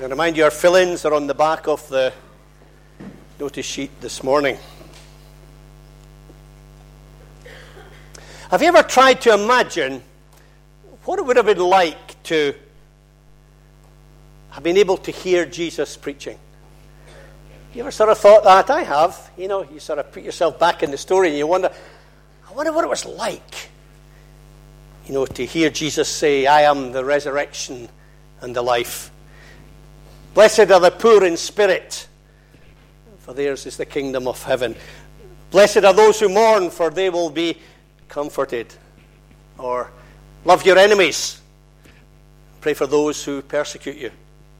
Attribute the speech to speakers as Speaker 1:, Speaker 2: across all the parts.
Speaker 1: I remind you, our fill-ins are on the back of the notice sheet this morning. Have you ever tried to imagine what it would have been like to have been able to hear Jesus preaching? You ever sort of thought that? I have. You know, you sort of put yourself back in the story and you wonder, I wonder what it was like, you know, to hear Jesus say, I am the resurrection and the life. Blessed are the poor in spirit, for theirs is the kingdom of heaven. Blessed are those who mourn, for they will be comforted. Or, love your enemies. Pray for those who persecute you.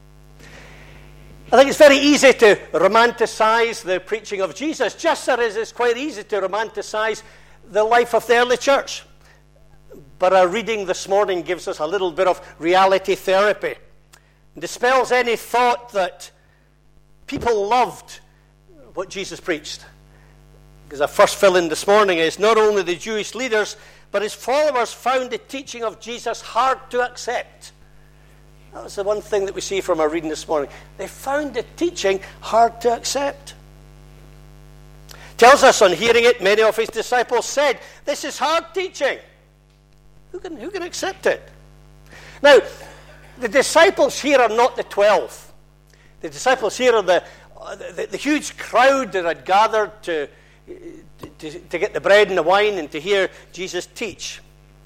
Speaker 1: I think it's very easy to romanticize the preaching of Jesus, just as it's quite easy to romanticize the life of the early church. But our reading this morning gives us a little bit of reality therapy. It dispels any thought that people loved what Jesus preached. Because our first fill-in this morning is not only the Jewish leaders, but his followers found the teaching of Jesus hard to accept. That was the one thing that we see from our reading this morning. They found the teaching hard to accept. Tells us on hearing it, many of his disciples said, this is hard teaching. Who can accept it? Now, the disciples here are not the 12. The disciples here are the huge crowd that had gathered to get the bread and the wine and to hear Jesus teach.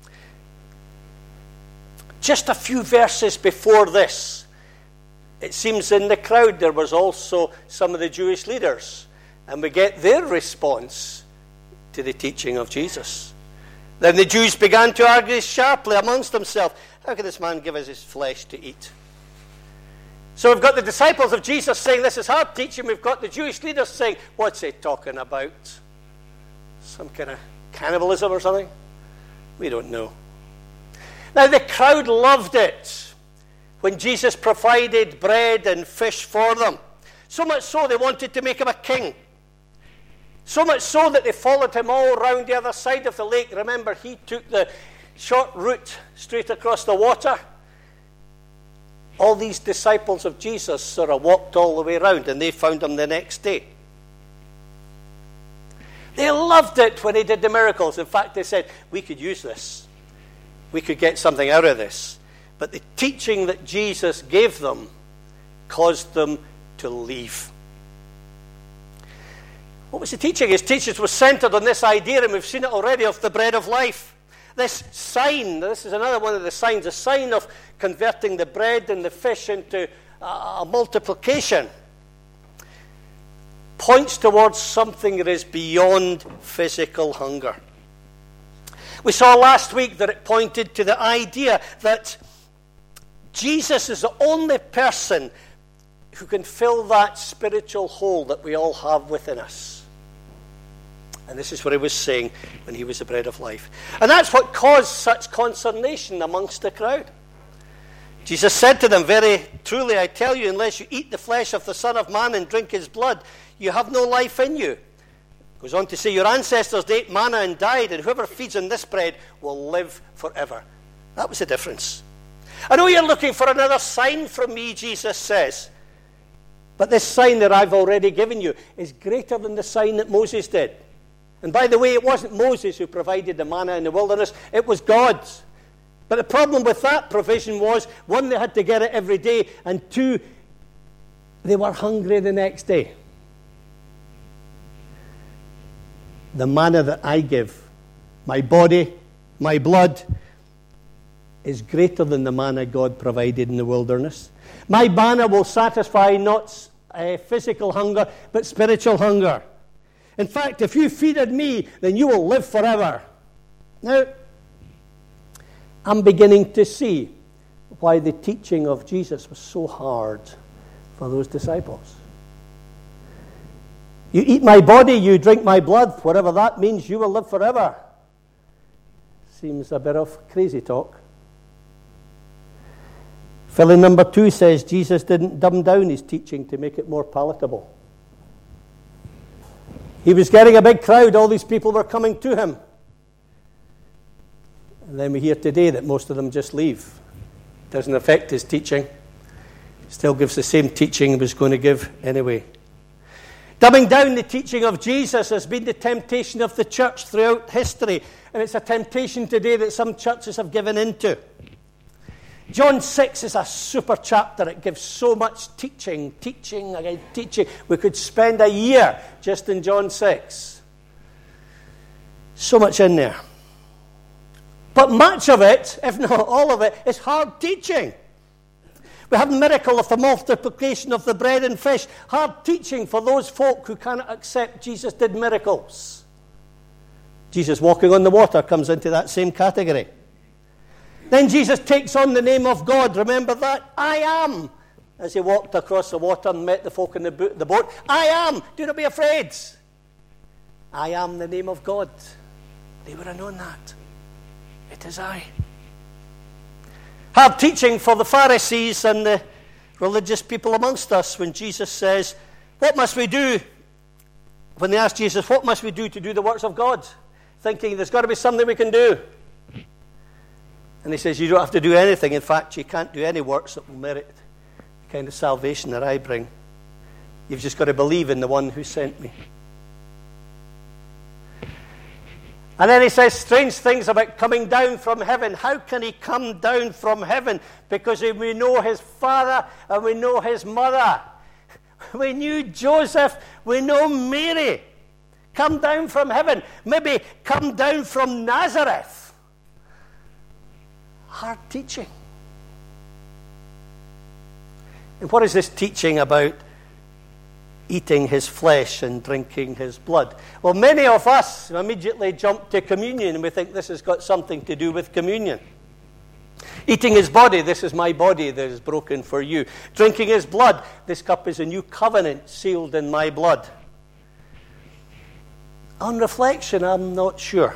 Speaker 1: Just a few verses before this, it seems in the crowd there was also some of the Jewish leaders. And we get their response to the teaching of Jesus. Then the Jews began to argue sharply amongst themselves. How can this man give us his flesh to eat? So we've got the disciples of Jesus saying this is hard teaching. We've got the Jewish leaders saying, what's he talking about? Some kind of cannibalism or something? We don't know. Now the crowd loved it when Jesus provided bread and fish for them. So much so they wanted to make him a king. So much so that they followed him all around the other side of the lake. Remember, he took the short route straight across the water. All these disciples of Jesus sort of walked all the way around, and they found him the next day. They loved it when he did the miracles. In fact, they said, we could use this. We could get something out of this. But the teaching that Jesus gave them caused them to leave. What was the teaching? His teachings was centered on this idea, and we've seen it already, of the bread of life. This sign, this is another one of the signs, a sign of converting the bread and the fish into a multiplication, points towards something that is beyond physical hunger. We saw last week that it pointed to the idea that Jesus is the only person who can fill that spiritual hole that we all have within us. And this is what he was saying when he was the bread of life. And that's what caused such consternation amongst the crowd. Jesus said to them, very truly I tell you, unless you eat the flesh of the Son of Man and drink his blood, you have no life in you. Goes on to say, your ancestors ate manna and died, and whoever feeds on this bread will live forever. That was the difference. I know you're looking for another sign from me, Jesus says. But this sign that I've already given you is greater than the sign that Moses did. And by the way, it wasn't Moses who provided the manna in the wilderness. It was God's. But the problem with that provision was, one, they had to get it every day, and two, they were hungry the next day. The manna that I give, my body, my blood, is greater than the manna God provided in the wilderness. My manna will satisfy not physical hunger, but spiritual hunger. In fact, if you feed on me, then you will live forever. Now, I'm beginning to see why the teaching of Jesus was so hard for those disciples. You eat my body, you drink my blood, whatever that means, you will live forever. Seems a bit of crazy talk. Fill-in number 2 says Jesus didn't dumb down his teaching to make it more palatable. He was getting a big crowd. All these people were coming to him. And then we hear today that most of them just leave. Doesn't affect his teaching. Still gives the same teaching he was going to give anyway. Dumbing down the teaching of Jesus has been the temptation of the church throughout history, and it's a temptation today that some churches have given into. John 6 is a super chapter. It gives so much teaching. We could spend a year just in John 6. So much in there. But much of it, if not all of it, is hard teaching. We have the miracle of the multiplication of the bread and fish. Hard teaching for those folk who cannot accept Jesus did miracles. Jesus walking on the water comes into that same category. Then Jesus takes on the name of God. Remember that? I am. As he walked across the water and met the folk in the boat. I am. Do not be afraid. I am the name of God. They would have known that. It is I. Hard teaching for the Pharisees and the religious people amongst us when Jesus says, what must we do? When they ask Jesus, what must we do to do the works of God? Thinking there's got to be something we can do. And he says, you don't have to do anything. In fact, you can't do any works that will merit the kind of salvation that I bring. You've just got to believe in the one who sent me. And then he says strange things about coming down from heaven. How can he come down from heaven? Because we know his father and we know his mother. We knew Joseph. We know Mary. Come down from heaven. Maybe come down from Nazareth. Hard teaching. And what is this teaching about eating his flesh and drinking his blood? Well, many of us immediately jump to communion and we think this has got something to do with communion. Eating his body, this is my body that is broken for you. Drinking his blood, this cup is a new covenant sealed in my blood. On reflection, I'm not sure.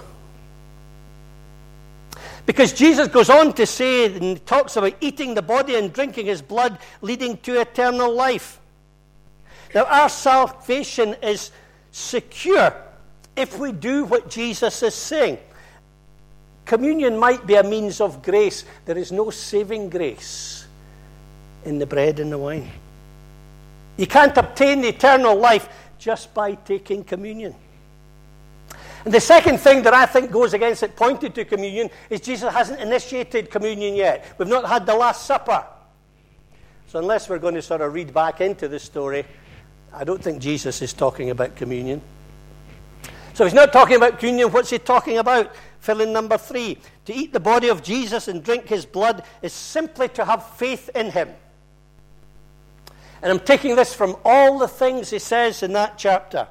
Speaker 1: Because Jesus goes on to say, and talks about eating the body and drinking his blood leading to eternal life. Now, our salvation is secure if we do what Jesus is saying. Communion might be a means of grace. There is no saving grace in the bread and the wine. You can't obtain eternal life just by taking communion. And the second thing that I think goes against it, pointed to communion, is Jesus hasn't initiated communion yet. We've not had the Last Supper. So unless we're going to sort of read back into the story, I don't think Jesus is talking about communion. So he's not talking about communion. What's he talking about? Fill in number 3. To eat the body of Jesus and drink his blood is simply to have faith in him. And I'm taking this from all the things he says in that chapter.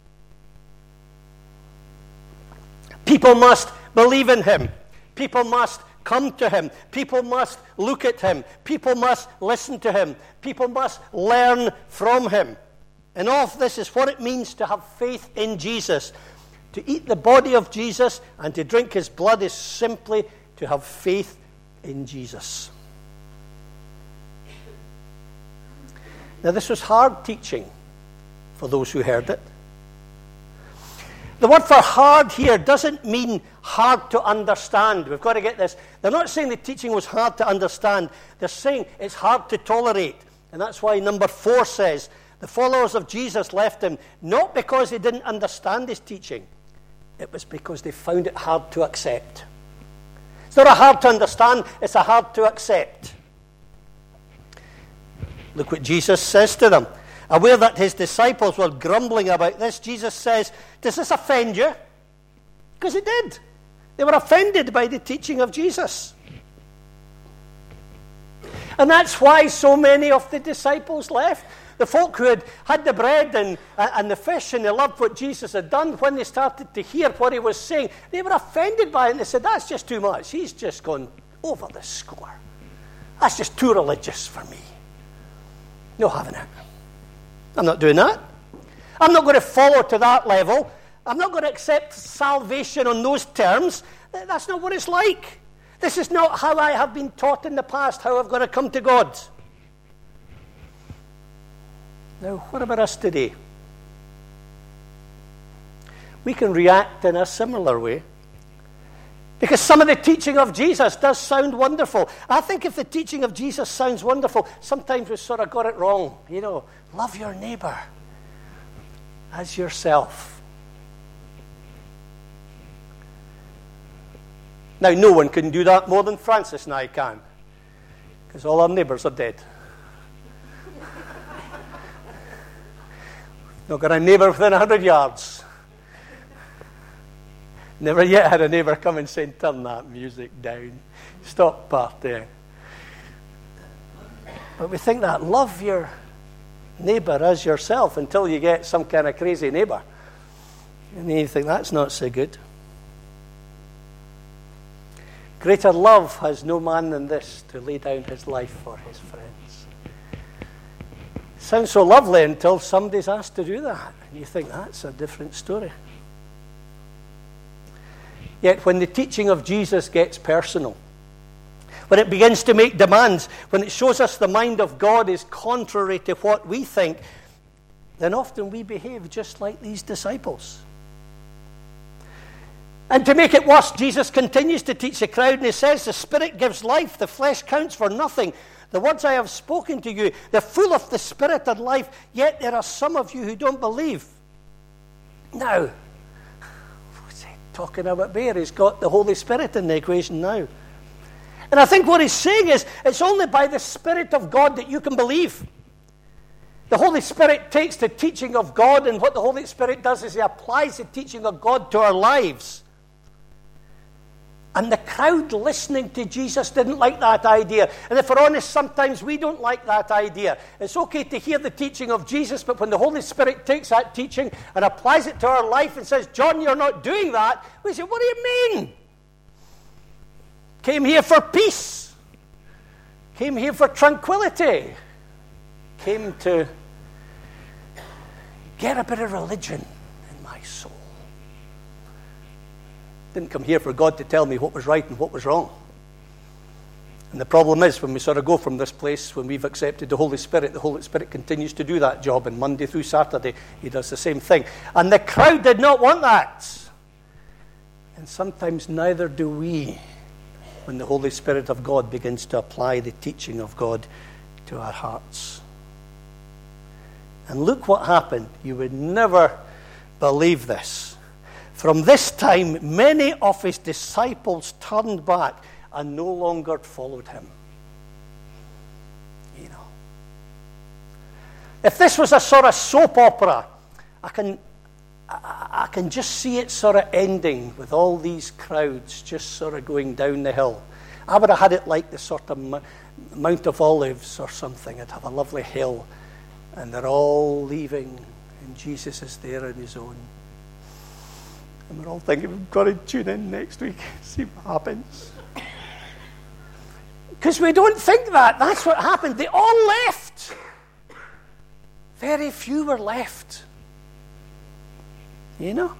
Speaker 1: People must believe in him. People must come to him. People must look at him. People must listen to him. People must learn from him. And all of this is what it means to have faith in Jesus. To eat the body of Jesus and to drink his blood is simply to have faith in Jesus. Now, this was hard teaching for those who heard it. The word for hard here doesn't mean hard to understand. We've got to get this. They're not saying the teaching was hard to understand. They're saying it's hard to tolerate. And that's why number 4 says, the followers of Jesus left him not because they didn't understand his teaching. It was because they found it hard to accept. It's not a hard to understand, it's a hard to accept. Look what Jesus says to them. Aware that his disciples were grumbling about this, Jesus says, does this offend you? Because it did. They were offended by the teaching of Jesus. And that's why so many of the disciples left. The folk who had the bread and the fish and they loved what Jesus had done, when they started to hear what he was saying, they were offended by it and they said, that's just too much. He's just gone over the score. That's just too religious for me. No having it. I'm not doing that. I'm not going to follow to that level. I'm not going to accept salvation on those terms. That's not what it's like. This is not how I have been taught in the past, how I've got to come to God. Now, what about us today? We can react in a similar way. Because some of the teaching of Jesus does sound wonderful. I think if the teaching of Jesus sounds wonderful, sometimes we've sort of got it wrong. Love your neighbor as yourself. Now, no one can do that more than Francis and I can, because all our neighbors are dead. Not got a neighbor within 100 yards. Never yet had a neighbor come and say, turn that music down. Stop partying. But we think that love your neighbor as yourself until you get some kind of crazy neighbor. And then you think, that's not so good. Greater love has no man than this, to lay down his life for his friends. Sounds so lovely until somebody's asked to do that. And you think, that's a different story. Yet when the teaching of Jesus gets personal, when it begins to make demands, when it shows us the mind of God is contrary to what we think, then often we behave just like these disciples. And to make it worse, Jesus continues to teach the crowd, and he says, the Spirit gives life, the flesh counts for nothing. The words I have spoken to you, they're full of the Spirit and life, yet there are some of you who don't believe. Now, what's he talking about there? He's got the Holy Spirit in the equation now. And I think what he's saying is, it's only by the Spirit of God that you can believe. The Holy Spirit takes the teaching of God, and what the Holy Spirit does is he applies the teaching of God to our lives. And the crowd listening to Jesus didn't like that idea. And if we're honest, sometimes we don't like that idea. It's okay to hear the teaching of Jesus, but when the Holy Spirit takes that teaching and applies it to our life and says, John, you're not doing that, we say, what do you mean? Came here for peace. Came here for tranquility. Came to get a bit of religion in my soul. Didn't come here for God to tell me what was right and what was wrong. And the problem is, when we sort of go from this place, when we've accepted the Holy Spirit continues to do that job, and Monday through Saturday he does the same thing. And the crowd did not want that. And sometimes neither do we, when the Holy Spirit of God begins to apply the teaching of God to our hearts. And look what happened. You would never believe this. From this time, many of his disciples turned back and no longer followed him. If this was a sort of soap opera, I can just see it sort of ending with all these crowds just sort of going down the hill. I would have had it like the sort of Mount of Olives or something. I'd have a lovely hill, and they're all leaving, and Jesus is there on his own. And we're all thinking, we've got to tune in next week, see what happens. Because we don't think that. That's what happened. They all left. Very few were left. And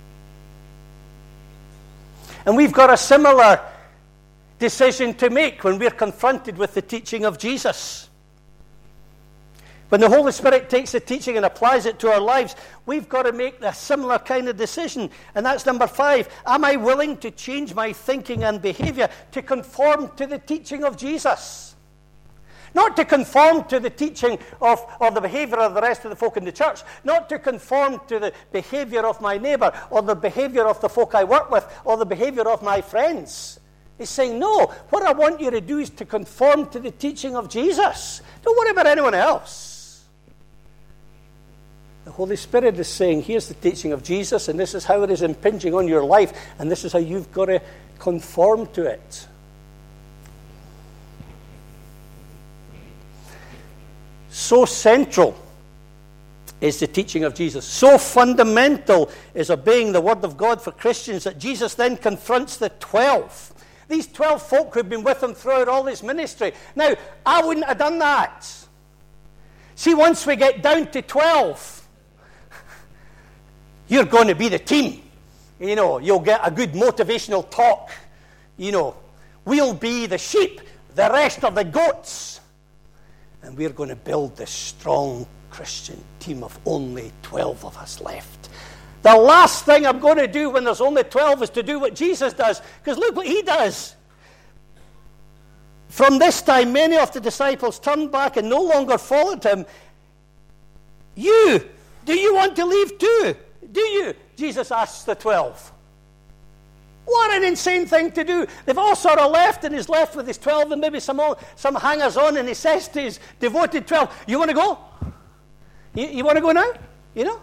Speaker 1: we've got a similar decision to make when we're confronted with the teaching of Jesus. When the Holy Spirit takes the teaching and applies it to our lives, we've got to make a similar kind of decision. And that's number 5. Am I willing to change my thinking and behavior to conform to the teaching of Jesus? Not to conform to the teaching or the behavior of the rest of the folk in the church. Not to conform to the behavior of my neighbor or the behavior of the folk I work with or the behavior of my friends. He's saying, no, what I want you to do is to conform to the teaching of Jesus. Don't worry about anyone else. The Holy Spirit is saying, here's the teaching of Jesus, and this is how it is impinging on your life, and this is how you've got to conform to it. So central is the teaching of Jesus. So fundamental is obeying the Word of God for Christians that Jesus then confronts the 12. These 12 folk who've been with him throughout all his ministry. Now, I wouldn't have done that. See, once we get down to 12, you're going to be the team. You'll get a good motivational talk. We'll be the sheep, the rest are the goats. And we're going to build this strong Christian team of only 12 of us left. The last thing I'm going to do when there's only 12 is to do what Jesus does. Because look what he does. From this time, many of the disciples turned back and no longer followed him. Do you want to leave too? Do you? Jesus asks the 12. What an insane thing to do. They've all sort of left, and he's left with his 12 and maybe some hangers-on, and he says to his devoted 12, you want to go? You want to go now? You know?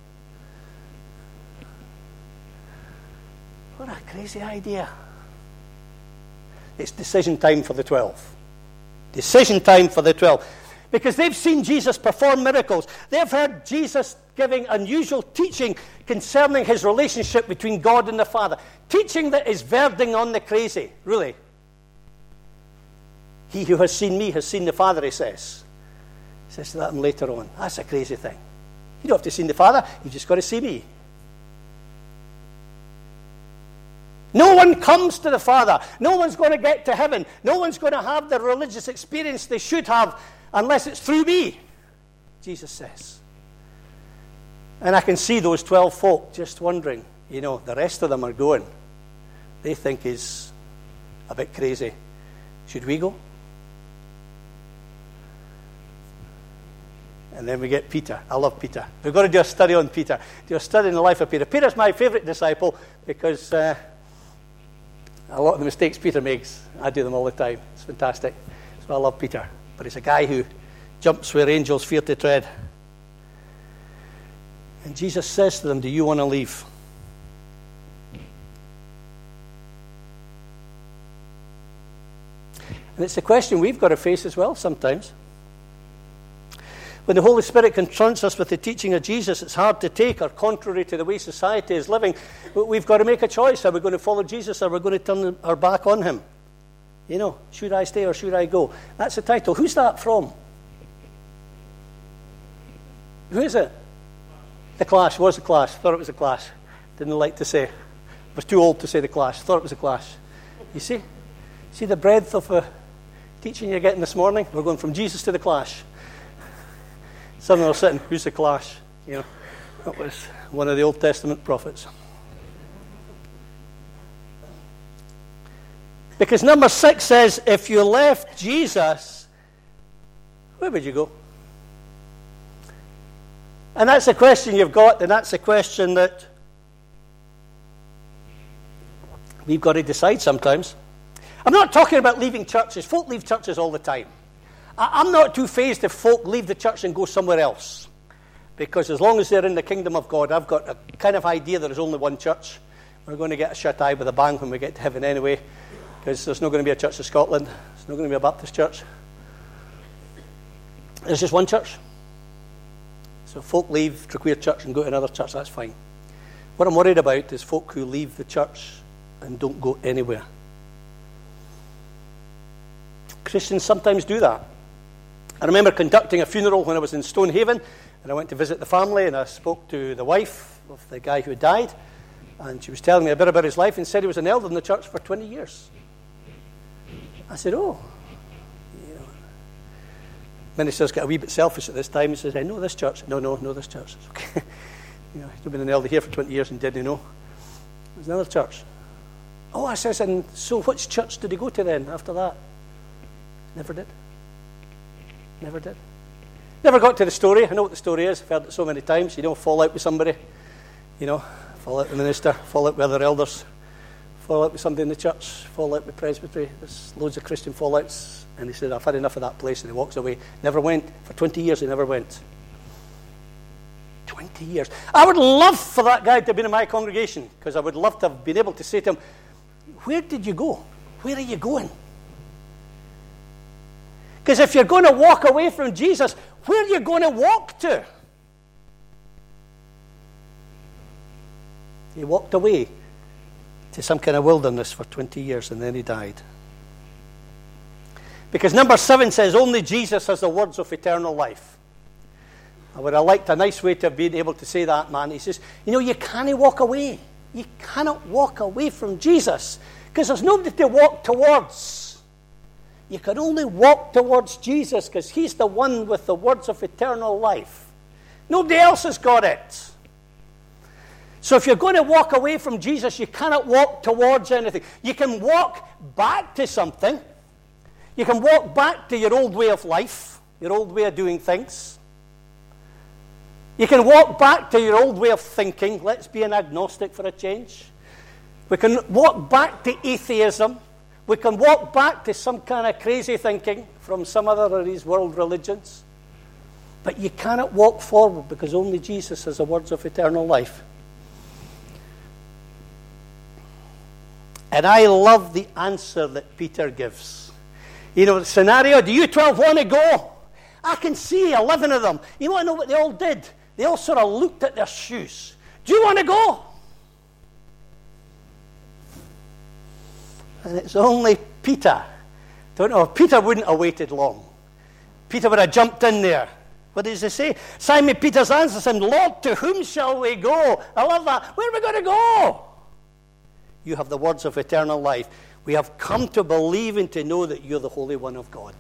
Speaker 1: What a crazy idea. It's decision time for the 12. Decision time for the 12. Because they've seen Jesus perform miracles. They've heard Jesus giving unusual teaching concerning his relationship between God and the Father. Teaching that is verding on the crazy, really. He who has seen me has seen the Father, he says. He says to them later on. That's a crazy thing. You don't have to see the Father, you've just got to see me. No one comes to the Father. No one's going to get to heaven. No one's going to have the religious experience they should have unless it's through me, Jesus says. And I can see those 12 folk just wondering, the rest of them are going. They think he's a bit crazy. Should we go? And then we get Peter. I love Peter. We've got to do a study on Peter. Do a study in the life of Peter. Peter's my favorite disciple because a lot of the mistakes Peter makes, I do them all the time. It's fantastic. So I love Peter. But he's a guy who jumps where angels fear to tread. And Jesus says to them, do you want to leave? And it's a question we've got to face as well sometimes. When the Holy Spirit confronts us with the teaching of Jesus, it's hard to take or contrary to the way society is living. But we've got to make a choice. Are we going to follow Jesus or are we going to turn our back on him? Should I stay or should I go? That's the title. Who's that from? Who is it? The Clash. Was the Clash. Thought it was the Clash. Didn't like to say. Was too old to say the Clash. Thought it was the Clash. You see? See the breadth of teaching you're getting this morning? We're going from Jesus to the Clash. Some are sitting, who's the Clash? That was one of the Old Testament prophets. Because number 6 says, if you left Jesus, where would you go? And that's a question you've got, and that's a question that we've got to decide sometimes. I'm not talking about leaving churches. Folk leave churches all the time. I'm not too fazed if folk leave the church and go somewhere else. Because as long as they're in the kingdom of God, I've got a kind of idea there is only one church. We're going to get a shut eye with a bang when we get to heaven anyway. Because there's not going to be a church of Scotland. There's not going to be a Baptist church. There's just one church. So folk leave Traquair Church and go to another church, that's fine. What I'm worried about is folk who leave the church and don't go anywhere. Christians sometimes do that. I remember conducting a funeral when I was in Stonehaven, and I went to visit the family, and I spoke to the wife of the guy who died, and she was telling me a bit about his life and said he was an elder in the church for 20 years. I said, Minister's got a wee bit selfish at this time. He says, I know this church. No, this church. It's okay. He's been an elder here for 20 years and didn't know. There's another church. Oh, I says, and so which church did he go to then after that? Never did. Never got to the story. I know what the story is. I've heard it so many times. Fall out with somebody. Fall out with the minister. Fall out with other elders. Fall out with somebody in the church. Fall out with presbytery. There's loads of Christian fallouts. And he said, I've had enough of that place. And he walks away. Never went. For 20 years, he never went. 20 years. I would love for that guy to have been in my congregation, because I would love to have been able to say to him, where did you go? Where are you going? Because if you're going to walk away from Jesus, where are you going to walk to? He walked away to some kind of wilderness for 20 years and then he died. Because number 7 says, only Jesus has the words of eternal life. I would have liked a nice way to have been able to say that, man. He says, you can't walk away. You cannot walk away from Jesus because there's nobody to walk towards. You can only walk towards Jesus because he's the one with the words of eternal life. Nobody else has got it. So if you're going to walk away from Jesus, you cannot walk towards anything. You can walk back to something. You can walk back to your old way of life, your old way of doing things. You can walk back to your old way of thinking. Let's be an agnostic for a change. We can walk back to atheism. We can walk back to some kind of crazy thinking from some other of these world religions. But you cannot walk forward because only Jesus has the words of eternal life. And I love the answer that Peter gives. You know, the scenario, do you 12 want to go? I can see 11 of them. You want to know what they all did? They all sort of looked at their shoes. Do you want to go? And it's only Peter. Don't know, Peter wouldn't have waited long. Peter would have jumped in there. What does he say? Simon Peter's answer said, Lord, to whom shall we go? I love that. Where are we going to go? You have the words of eternal life. We have come to believe and to know that you're the Holy One of God.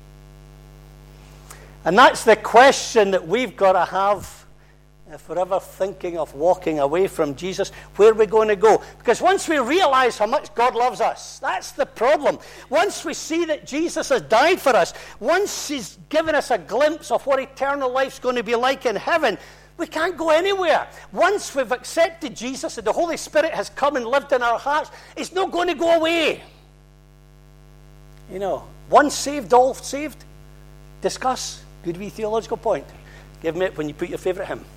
Speaker 1: And that's the question that we've got to have if we're ever thinking of walking away from Jesus. Where are we going to go? Because once we realize how much God loves us, that's the problem. Once we see that Jesus has died for us, once he's given us a glimpse of what eternal life's going to be like in heaven, we can't go anywhere. Once we've accepted Jesus and the Holy Spirit has come and lived in our hearts, it's not going to go away. You know, once saved, all saved. Discuss. Good wee theological point. Give me it when you put your favourite hymn.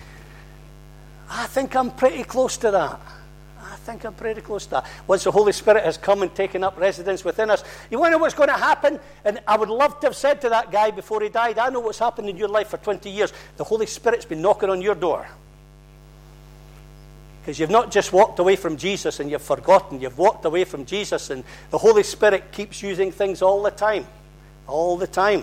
Speaker 1: I think I'm pretty close to that. Once the Holy Spirit has come and taken up residence within us, you want to know what's going to happen? And I would love to have said to that guy before he died, I know what's happened in your life for 20 years. The Holy Spirit's been knocking on your door. Because you've not just walked away from Jesus and you've forgotten. You've walked away from Jesus and the Holy Spirit keeps using things all the time. All the time.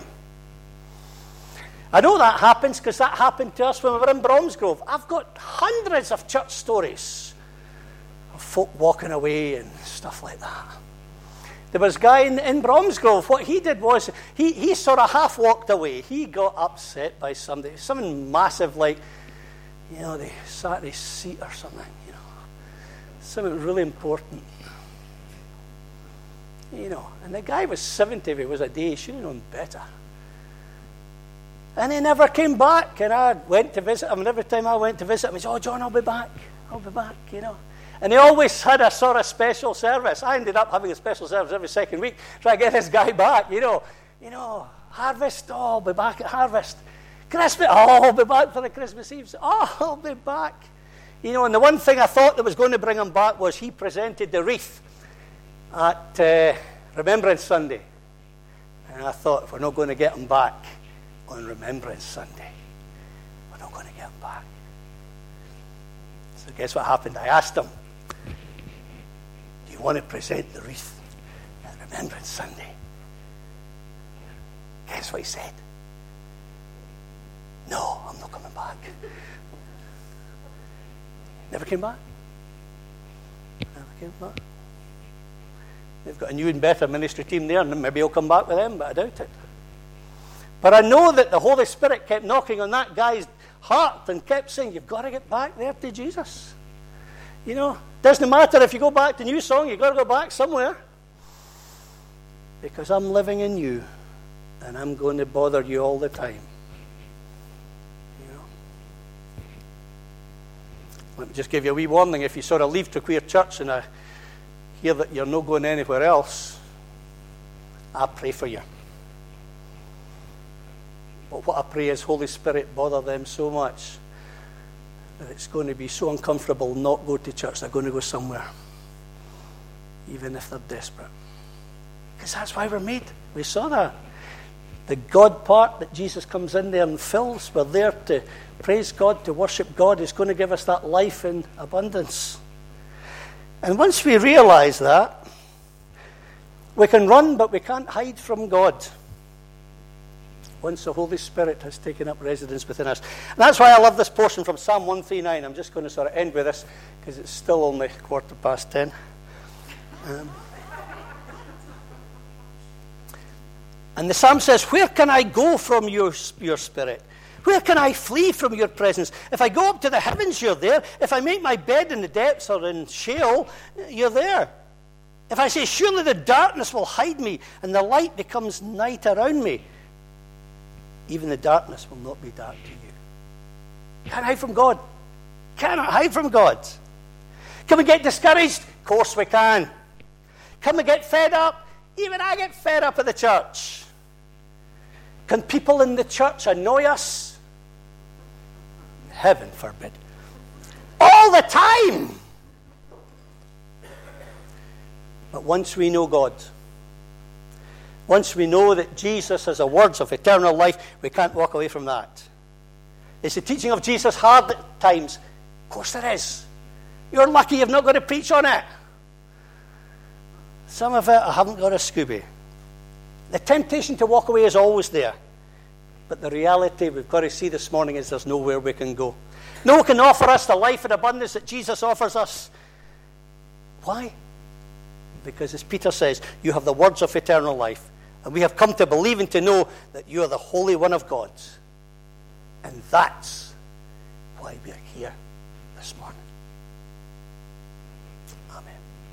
Speaker 1: I know that happens because that happened to us when we were in Bromsgrove. I've got hundreds of church stories of folk walking away and stuff like that. There was a guy in Bromsgrove. What he did was he sort of half walked away. He got upset by somebody, something massive like, you know, they sat in his seat or something, you know, something really important. You know, and the guy was 70 if he was a day. He should have known better. And he never came back. And I went to visit him. And every time I went to visit him, he said, oh, John, I'll be back, you know. And he always had a sort of special service. I ended up having a special service every second week trying to get this guy back, you know. Harvest, oh, I'll be back at harvest. Christmas, oh, I'll be back for the Christmas Eve. Oh, I'll be back. You know, and the one thing I thought that was going to bring him back was he presented the wreath at Remembrance Sunday. And I thought, if we're not going to get him back on Remembrance Sunday, we're not going to get him back. So guess what happened? I asked him, do you want to present the wreath at Remembrance Sunday? Guess what he said? No, I'm not coming back. Never came back. They've got a new and better ministry team there, and maybe he'll come back with them, but I doubt it. But I know that the Holy Spirit kept knocking on that guy's heart and kept saying, you've got to get back there to Jesus. You know, doesn't matter if you go back to New Song, you've got to go back somewhere. Because I'm living in you, and I'm going to bother you all the time. You know. Let me just give you a wee warning. If you sort of leave Traquair Church and I hear that you're not going anywhere else, I pray for you. But what I pray is, Holy Spirit, bother them so much that it's going to be so uncomfortable not go to church. They're going to go somewhere, even if they're desperate. Because that's why we're made. We saw that. The God part that Jesus comes in there and fills, we're there to praise God, to worship God, is going to give us that life in abundance. And once we realize that, we can run, but we can't hide from God. Once the Holy Spirit has taken up residence within us. And that's why I love this portion from Psalm 139. I'm just going to sort of end with this, because it's still only 10:15. And the psalm says, where can I go from your spirit? Where can I flee from your presence? If I go up to the heavens, you're there. If I make my bed in the depths or in Sheol, you're there. If I say, surely the darkness will hide me and the light becomes night around me, even the darkness will not be dark to you. Can't hide from God. Cannot hide from God. Can we get discouraged? Of course we can. Can we get fed up? Even I get fed up at the church. Can people in the church annoy us? Heaven forbid. All the time. But once we know God, once we know that Jesus has the words of eternal life, we can't walk away from that. Is the teaching of Jesus hard at times? Of course it is. You're lucky you've not got to preach on it. Some of it I haven't got a Scooby. The temptation to walk away is always there. But the reality we've got to see this morning is there's nowhere we can go. No one can offer us the life and abundance that Jesus offers us. Why? Because as Peter says, you have the words of eternal life. And we have come to believe and to know that you are the Holy One of God. And that's why we are here this morning. Amen.